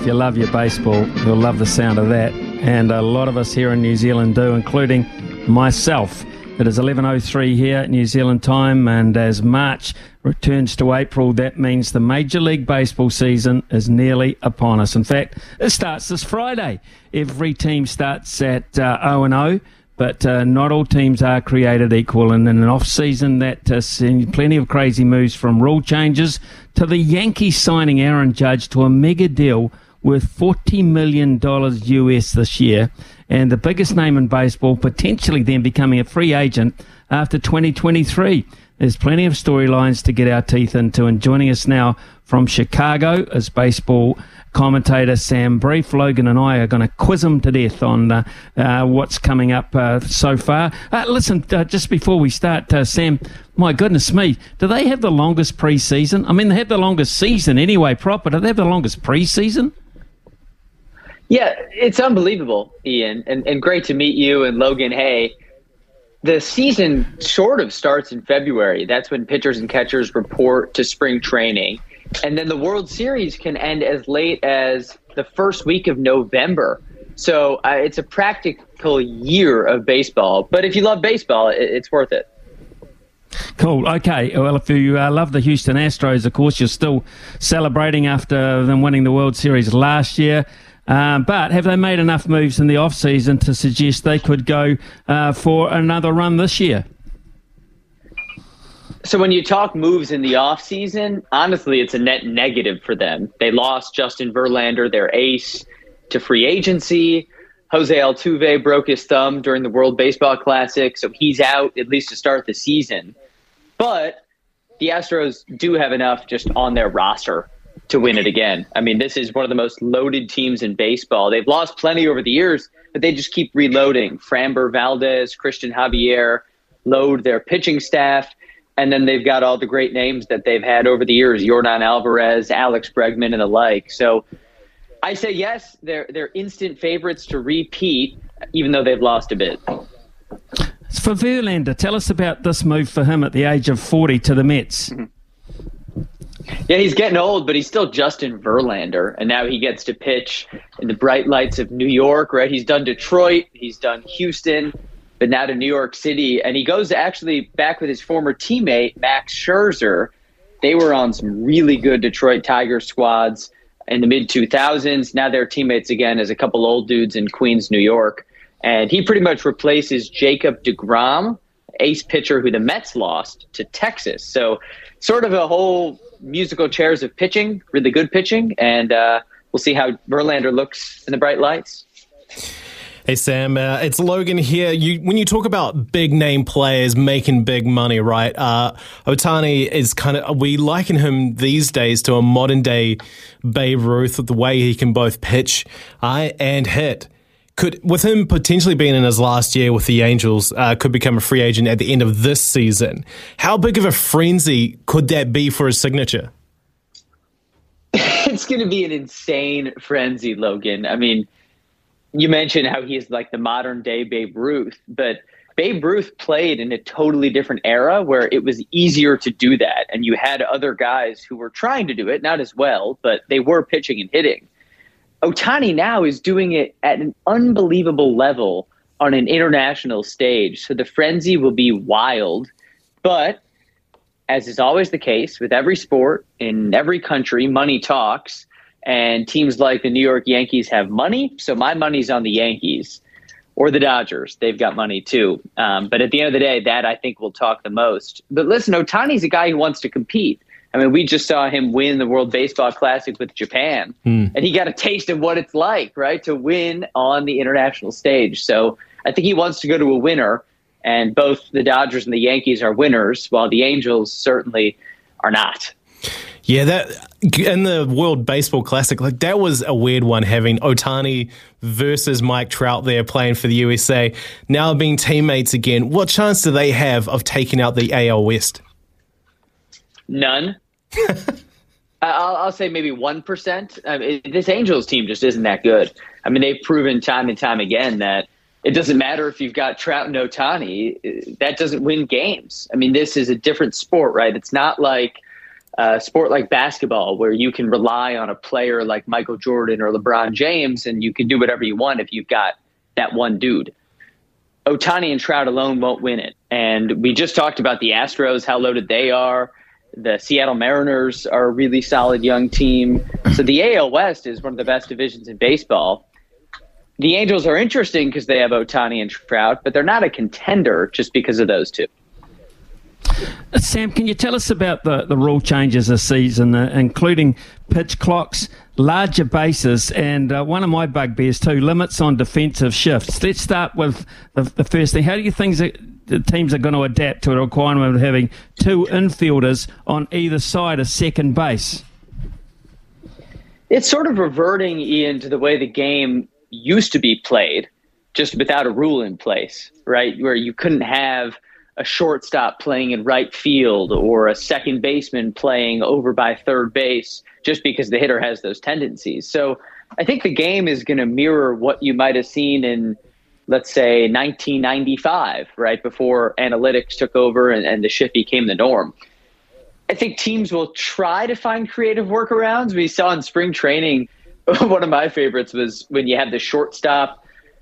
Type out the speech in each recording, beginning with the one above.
if you love your baseball, you'll love the sound of that. And a lot of us here in New Zealand do, including myself. It is 11:03 here at New Zealand time, and as March returns to April, that means the Major League Baseball season is nearly upon us. In fact, it starts this Friday. Every team starts at 0-0, but not all teams are created equal. And in an off-season that seen plenty of crazy moves, from rule changes to the Yankees signing Aaron Judge to a mega deal worth $40 million US this year, and the biggest name in baseball potentially then becoming a free agent after 2023. There's plenty of storylines to get our teeth into, and joining us now from Chicago is baseball commentator Sam Brief. Logan and I are going to quiz him to death on what's coming up so far. Listen, just before we start, Sam, my goodness me, do they have the longest pre-season? I mean, they have the longest season anyway proper. Do they have the longest pre-season? Yeah, it's unbelievable, Ian, and great to meet you and Logan. Hey, the season sort of starts in February. That's when pitchers and catchers report to spring training. And then the World Series can end as late as the first week of November. So it's a practical year of baseball. But if you love baseball, it's worth it. Cool. Okay. Well, if you love the Houston Astros, of course, you're still celebrating after them winning the World Series last year. But have they made enough moves in the off-season to suggest they could go for another run this year? So when you talk moves in the offseason, honestly, it's a net negative for them. They lost Justin Verlander, their ace, to free agency. Jose Altuve broke his thumb during the World Baseball Classic, so he's out at least to start the season. But the Astros do have enough just on their roster to win it again. I mean, this is one of the most loaded teams in baseball. They've lost plenty over the years, but they just keep reloading. Framber Valdez, Christian Javier load their pitching staff. And then they've got all the great names that they've had over the years, Yordan Alvarez, Alex Bregman, and the like. So I say yes, they're instant favorites to repeat, even though they've lost a bit. For Verlander, tell us about this move for him at the age of 40 to the Mets. Mm-hmm. Yeah, he's getting old, but he's still Justin Verlander, and now he gets to pitch in the bright lights of New York, right? He's done Detroit, he's done Houston, but now to New York City, and he goes actually back with his former teammate, Max Scherzer. They were on some really good Detroit Tigers squads in the mid-2000s. Now they're teammates again as a couple old dudes in Queens, New York, and he pretty much replaces Jacob deGrom, ace pitcher who the Mets lost to Texas. So sort of a whole musical chairs of pitching, really good pitching, and we'll see how Verlander looks in the bright lights. Hey, Sam, it's Logan here. When you talk about big-name players making big money, right, Ohtani is we liken him these days to a modern-day Babe Ruth with the way he can both pitch and hit. With him potentially being in his last year with the Angels, could become a free agent at the end of this season. How big of a frenzy could that be for his signature? It's going to be an insane frenzy, Logan. I mean, you mentioned how he is like the modern day Babe Ruth, but Babe Ruth played in a totally different era where it was easier to do that. And you had other guys who were trying to do it, not as well, but they were pitching and hitting. Ohtani now is doing it at an unbelievable level on an international stage. So the frenzy will be wild. But as is always the case with every sport in every country, money talks. And teams like the New York Yankees have money. So my money's on the Yankees or the Dodgers. They've got money too. But at the end of the day, that I think will talk the most. But listen, Ohtani's a guy who wants to compete. I mean, we just saw him win the World Baseball Classic with Japan, and he got a taste of what it's like, right, to win on the international stage. So I think he wants to go to a winner, and both the Dodgers and the Yankees are winners, while the Angels certainly are not. Yeah, that in the World Baseball Classic, like that was a weird one, having Ohtani versus Mike Trout there playing for the USA, now being teammates again. What chance do they have of taking out the AL West? None. I'll say maybe 1%. I mean, this Angels team just isn't that good. I mean, they've proven time and time again that it doesn't matter if you've got Trout and Ohtani. That doesn't win games. I mean, this is a different sport, right? It's not like a sport like basketball, where you can rely on a player like Michael Jordan or LeBron James, and you can do whatever you want if you've got that one dude. Ohtani and Trout alone won't win it. And we just talked about the Astros, how loaded they are. The Seattle Mariners are a really solid young team. So the AL West is one of the best divisions in baseball. The Angels are interesting because they have Ohtani and Trout, but they're not a contender just because of those two. Sam, can you tell us about the rule changes this season, including pitch clocks, larger bases, and one of my bugbears too, limits on defensive shifts? Let's start with the first thing. How do you think the teams are going to adapt to a requirement of having two infielders on either side of second base? It's sort of reverting, Ian, to the way the game used to be played, just without a rule in place, right? Where you couldn't have a shortstop playing in right field or a second baseman playing over by third base just because the hitter has those tendencies. So I think the game is going to mirror what you might have seen in, let's say, 1995, right, before analytics took over and the shift became the norm. I think teams will try to find creative workarounds. We saw in spring training, one of my favorites was when you have the shortstop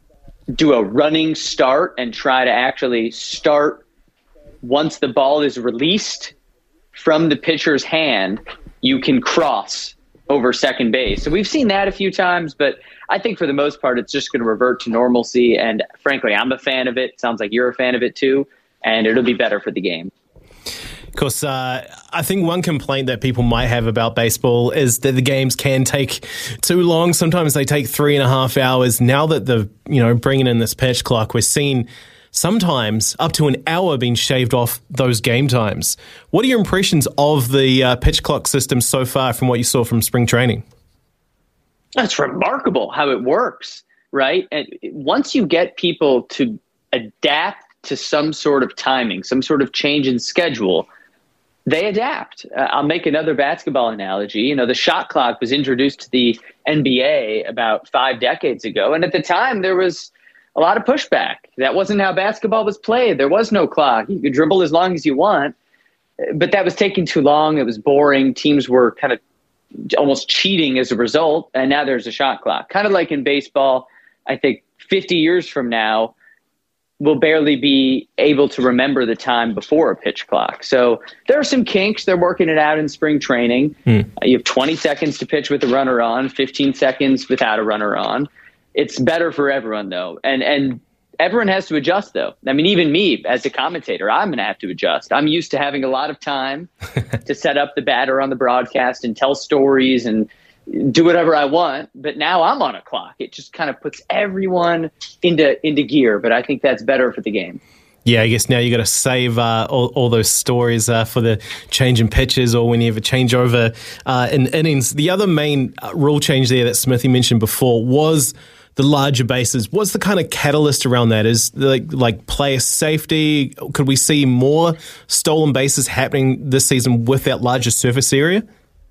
do a running start and try to actually start once the ball is released from the pitcher's hand, you can cross over second base. So we've seen that a few times, but I think for the most part, it's just going to revert to normalcy. And frankly, I'm a fan of it. Sounds like you're a fan of it too. And it'll be better for the game. Of course, I think one complaint that people might have about baseball is that the games can take too long. Sometimes they take 3.5 hours. Now that the bringing in this pitch clock, we're seeing sometimes up to an hour being shaved off those game times. What are your impressions of the pitch clock system so far from what you saw from spring training? It's remarkable how it works, right? And once you get people to adapt to some sort of timing, some sort of change in schedule, they adapt. I'll make another basketball analogy. The shot clock was introduced to the NBA about 5 decades ago. And at the time, there was a lot of pushback. That wasn't how basketball was played. There was no clock. You could dribble as long as you want, but that was taking too long. It was boring. Teams were kind of almost cheating as a result. And now there's a shot clock. Kind of like in baseball, I think 50 years from now, we'll barely be able to remember the time before a pitch clock. So there are some kinks. They're working it out in spring training. You have 20 seconds to pitch with a runner on, 15 seconds without a runner on. It's better for everyone, though. And everyone has to adjust, though. I mean, even me as a commentator, I'm going to have to adjust. I'm used to having a lot of time to set up the batter on the broadcast and tell stories and do whatever I want. But now I'm on a clock. It just kind of puts everyone into gear. But I think that's better for the game. Yeah, I guess now you got to save all those stories for the change in pitches or when you have a changeover in innings. The other main rule change there that Smithy mentioned before was the larger bases. What's the kind of catalyst around that? Is like player safety? Could we see more stolen bases happening this season with that larger surface area?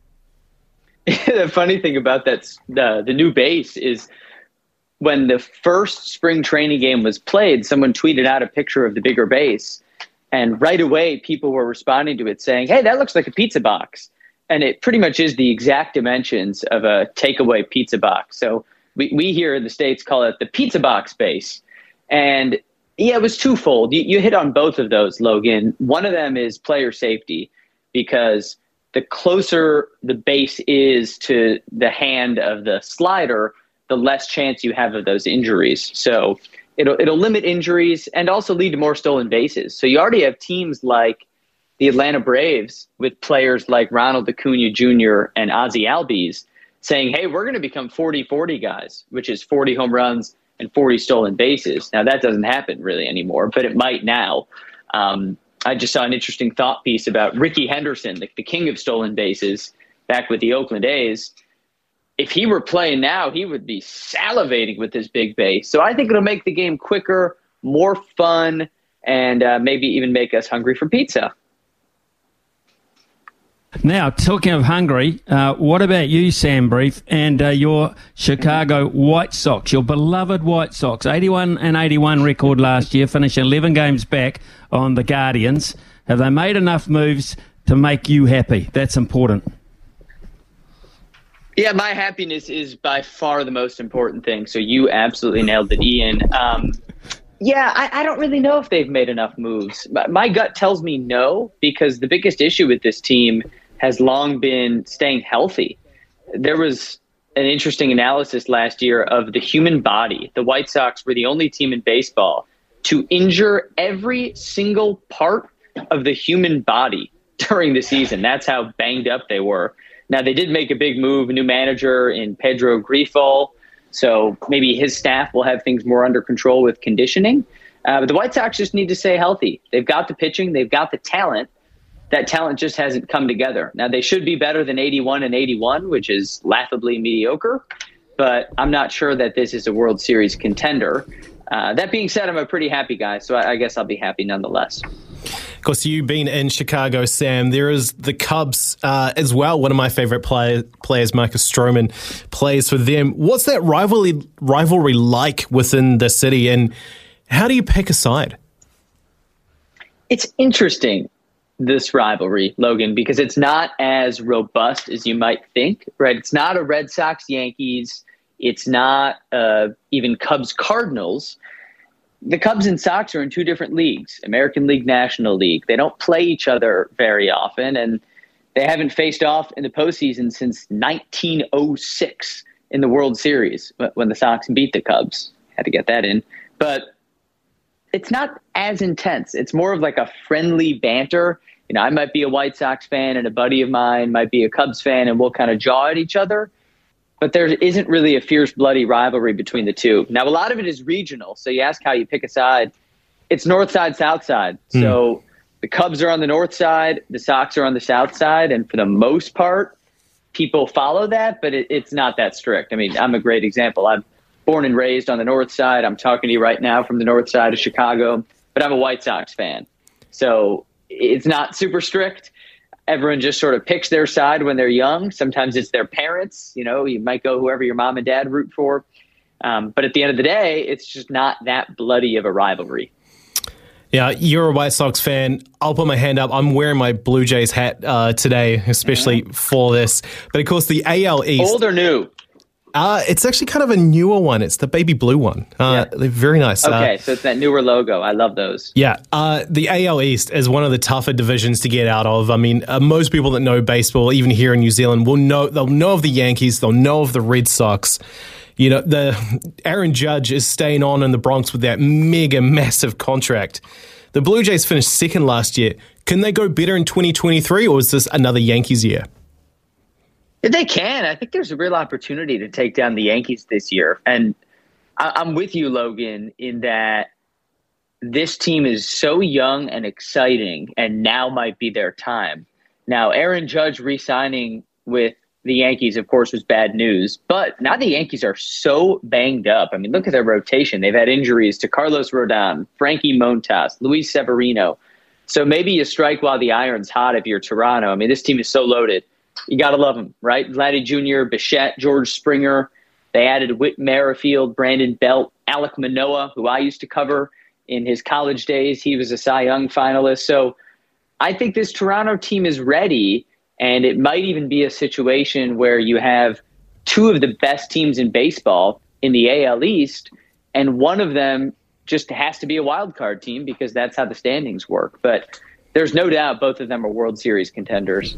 The funny thing about that, the new base is when the first spring training game was played, someone tweeted out a picture of the bigger base. And right away, people were responding to it saying, hey, that looks like a pizza box. And it pretty much is the exact dimensions of a takeaway pizza box. So we here in the States call it the pizza box base. And yeah, it was twofold. You hit on both of those, Logan. One of them is player safety, because the closer the base is to the hand of the slider, the less chance you have of those injuries. So it'll limit injuries and also lead to more stolen bases. So you already have teams like the Atlanta Braves with players like Ronald Acuna Jr. and Ozzie Albies saying, hey, we're going to become 40-40 guys, which is 40 home runs and 40 stolen bases. Now, that doesn't happen really anymore, but it might now. I just saw an interesting thought piece about Rickey Henderson, the king of stolen bases, back with the Oakland A's. If he were playing now, he would be salivating with this big base. So I think it'll make the game quicker, more fun, and maybe even make us hungry for pizza. Now, talking of hungry, what about you, Sam Brief, and your Chicago White Sox, your beloved White Sox? 81-81 record last year, finishing 11 games back on the Guardians. Have they made enough moves to make you happy? That's important. Yeah, my happiness is by far the most important thing. So you absolutely nailed it, Ian. I don't really know if they've made enough moves. My gut tells me no, because the biggest issue with this team has long been staying healthy. There was an interesting analysis last year of the human body. The White Sox were the only team in baseball to injure every single part of the human body during the season. That's how banged up they were. Now, they did make a big move, a new manager in Pedro Grifol, so maybe his staff will have things more under control with conditioning. But the White Sox just need to stay healthy. They've got the pitching. They've got the talent. That talent just hasn't come together. Now, they should be better than 81 and 81, which is laughably mediocre, but I'm not sure that this is a World Series contender. That being said, I'm a pretty happy guy, so I guess I'll be happy nonetheless. Of course, you've been in Chicago, Sam. There is the Cubs as well. One of my favorite players, Marcus Stroman, plays for them. What's that rivalry like within the city, and how do you pick a side? It's interesting, this rivalry, Logan, because it's not as robust as you might think, right? It's not a Red Sox-Yankees. It's not even Cubs-Cardinals. The Cubs and Sox are in two different leagues, American League, National League. They don't play each other very often, and they haven't faced off in the postseason since 1906 in the World Series when the Sox beat the Cubs. Had to get that in. But it's not as intense. It's more of like a friendly banter. You know, I might be a White Sox fan and a buddy of mine might be a Cubs fan, and we'll kind of jaw at each other. But there isn't really a fierce, bloody rivalry between the two. Now, a lot of it is regional. So you ask how you pick a side. It's north side, south side. So the Cubs are on the north side. The Sox are on the south side. And for the most part, people follow that. But it's not that strict. I mean, I'm a great example. I'm born and raised on the north side. I'm talking to you right now from the north side of Chicago. But I'm a White Sox fan. So it's not super strict. Everyone just sort of picks their side when they're young. Sometimes it's their parents. You know, you might go whoever your mom and dad root for. But at the end of the day, it's just not that bloody of a rivalry. Yeah, you're a White Sox fan. I'll put my hand up. I'm wearing my Blue Jays hat today, especially for this. But of course, the AL East. Old or new? It's actually kind of a newer one. It's the baby blue one. They're very nice. Okay, so it's that newer logo. I love those. Yeah. The AL East is one of the tougher divisions to get out of. I mean, most people that know baseball, even here in New Zealand, they'll know of the Yankees. They'll know of the Red Sox. You know, the Aaron Judge is staying on in the Bronx with that mega massive contract. The Blue Jays finished second last year. Can they go better in 2023, or is this another Yankees year? They can. I think there's a real opportunity to take down the Yankees this year. And I'm with you, Logan, in that this team is so young and exciting, and now might be their time. Now, Aaron Judge re-signing with the Yankees, of course, was bad news. But now the Yankees are so banged up. I mean, look at their rotation. They've had injuries to Carlos Rodon, Frankie Montas, Luis Severino. So maybe you strike while the iron's hot if you're Toronto. I mean, this team is so loaded. You got to love them, right? Vladdy Jr., Bichette, George Springer. They added Whit Merrifield, Brandon Belt, Alek Manoah, who I used to cover in his college days. He was a Cy Young finalist. So I think this Toronto team is ready, and it might even be a situation where you have two of the best teams in baseball in the AL East, and one of them just has to be a wild card team because that's how the standings work. But there's no doubt both of them are World Series contenders.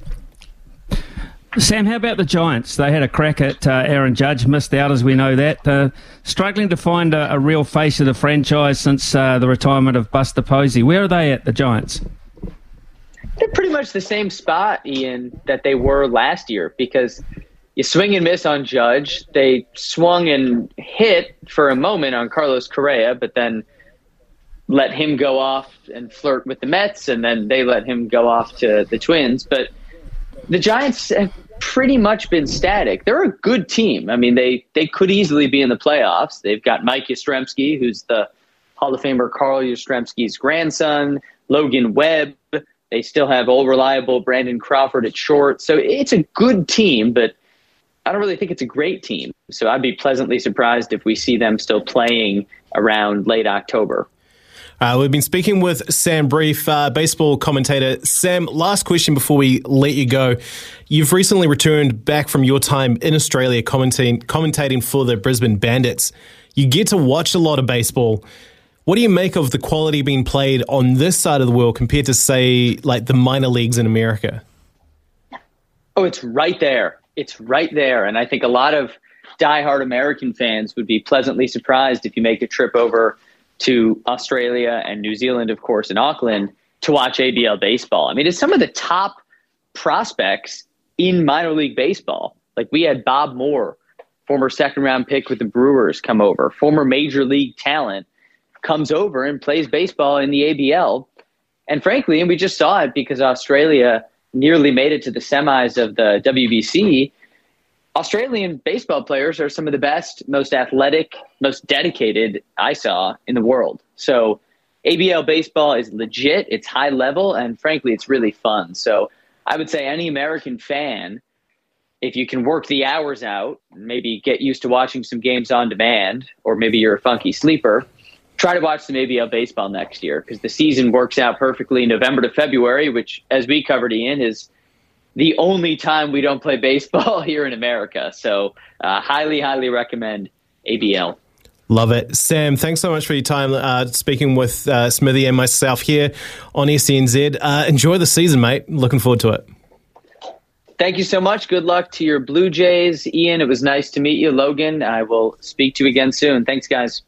Sam, how about the Giants? They had a crack at Aaron Judge, missed out as we know that. Struggling to find a real face of the franchise since the retirement of Buster Posey. Where are they at, the Giants? They're pretty much the same spot, Ian, that they were last year because you swing and miss on Judge. They swung and hit for a moment on Carlos Correa, but then let him go off and flirt with the Mets, and then they let him go off to the Twins. But the Giants have pretty much been static. They're a good team. I mean, they could easily be in the playoffs. They've got Mike Yastrzemski, who's the Hall of Famer Carl Yastrzemski's grandson, Logan Webb. They still have old reliable Brandon Crawford at short. So it's a good team, but I don't really think it's a great team. So I'd be pleasantly surprised if we see them still playing around late October. We've been speaking with Sam Brief, baseball commentator. Sam, last question before we let you go. You've recently returned back from your time in Australia commentating for the Brisbane Bandits. You get to watch a lot of baseball. What do you make of the quality being played on this side of the world compared to, say, like the minor leagues in America? Oh, it's right there. It's right there. And I think a lot of diehard American fans would be pleasantly surprised if you make a trip over to Australia and New Zealand, of course, in Auckland, to watch ABL baseball. I mean, it's some of the top prospects in minor league baseball. Like, we had Bob Moore, former second-round pick with the Brewers, come over. Former major league talent comes over and plays baseball in the ABL. And frankly, and we just saw it because Australia nearly made it to the semis of the WBC, Australian baseball players are some of the best, most athletic, most dedicated I saw in the world. So ABL baseball is legit, it's high level, and frankly, it's really fun. So I would say any American fan, if you can work the hours out, maybe get used to watching some games on demand, or maybe you're a funky sleeper, try to watch some ABL baseball next year, because the season works out perfectly November to February, which, as we covered, Ian, is the only time we don't play baseball here in America. So highly, highly recommend ABL. Love it. Sam, thanks so much for your time speaking with Smithy and myself here on SENZ. Enjoy the season, mate. Looking forward to it. Thank you so much. Good luck to your Blue Jays. Ian, it was nice to meet you. Logan, I will speak to you again soon. Thanks, guys.